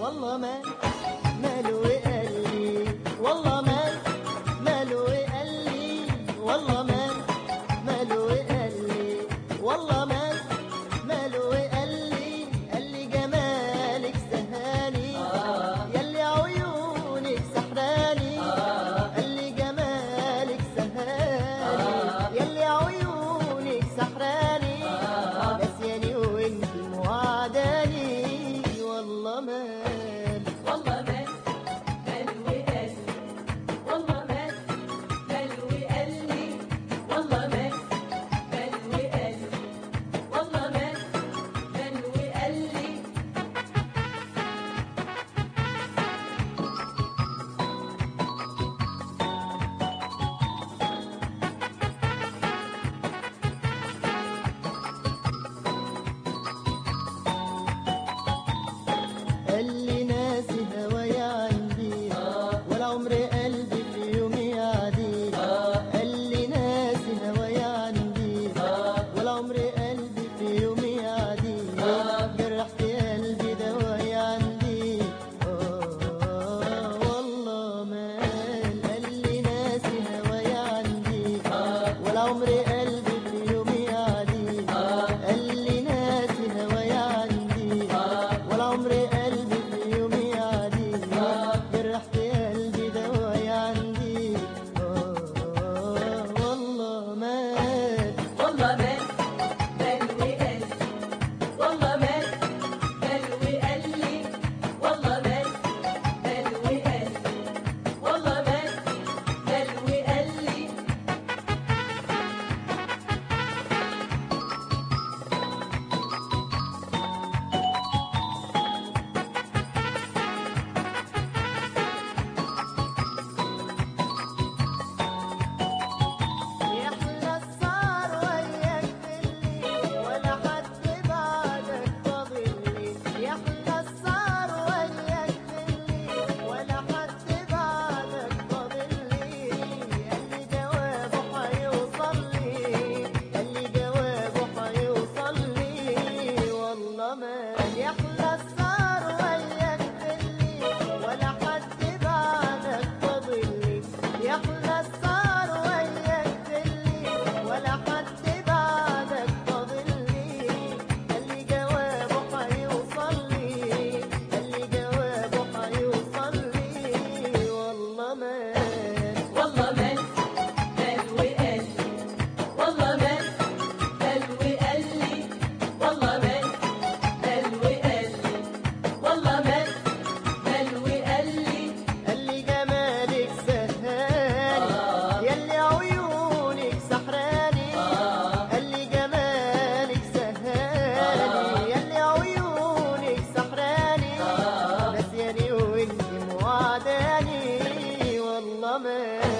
والله ماله وقلبي، والله ماله وقلبي، والله ماله وقلبي، والله ماله وقلبي. قال لي جمالك سهاني ياللي عيونك سحراني، قال لي جمالك سهاني ياللي عيونك سحراني، نسياني وانت موعداني. والله والله مال وقلبي، والله مال وقلبي، والله مال وقلبي، والله مال وقلبي. قال لي ناسي هوايا عندي ولا عمري قلبي في يوم يعدي، قال لي ناسي هوايا عندي ولا عمري قلبي في يوم يعدي، جرحت قلبي دوايا عندي والله قال لي ناسي هوايا عندي ولا عمري قلبي في يوم يعدي، قال لي ناسي هوايا عندي ولا عمري قلبي في يوم يعدي، جرحت قلبي دوايا عندي والله والله مال وقلبي، والله مال وقلبي، والله مال وقلبي، والله مال وقلبي. يحلى السهر وياك بالليل ولا حد بعدك فاضلي، يحلى السهر وياك بالليل ولا حد بعدك فاضلي، قالي جوابه هيوصل لي، قالي جوابه هيوصل لي. والله يحلى السهر وياك بالليل ولا حد بعدك فاضلي، يحلى السهر وياك بالليل ولا حد بعدك فاضلي، قالي جوابه هيوصل لي، قالي جوابه هيوصل لي. والله والله مال وقلبي، والله مال وقلبي، والله مال وقلبي، والله مال وقلبي. قال لي جمالك سهاني ياللي عيونك سحراني، قال لي جمالك سهاني ياللي عيونك سحراني، نسياني وانت موعداني. والله